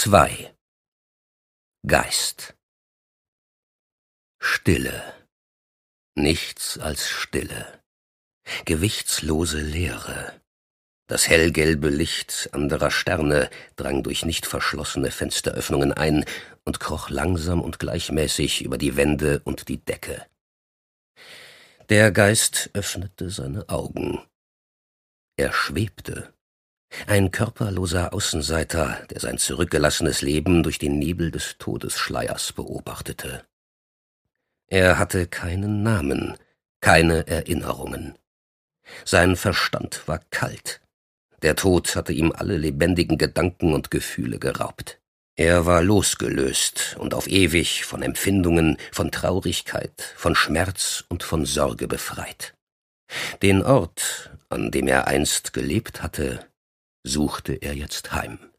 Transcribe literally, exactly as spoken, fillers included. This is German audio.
zwei. Geist. Stille. Nichts als Stille. Gewichtslose Leere. Das hellgelbe Licht anderer Sterne drang durch nicht verschlossene Fensteröffnungen ein und kroch langsam und gleichmäßig über die Wände und die Decke. Der Geist öffnete seine Augen. Er schwebte. Ein körperloser Außenseiter, der sein zurückgelassenes Leben durch den Nebel des Todesschleiers beobachtete. Er hatte keinen Namen, keine Erinnerungen. Sein Verstand war kalt. Der Tod hatte ihm alle lebendigen Gedanken und Gefühle geraubt. Er war losgelöst und auf ewig von Empfindungen, von Traurigkeit, von Schmerz und von Sorge befreit. Den Ort, an dem er einst gelebt hatte, suchte er jetzt heim.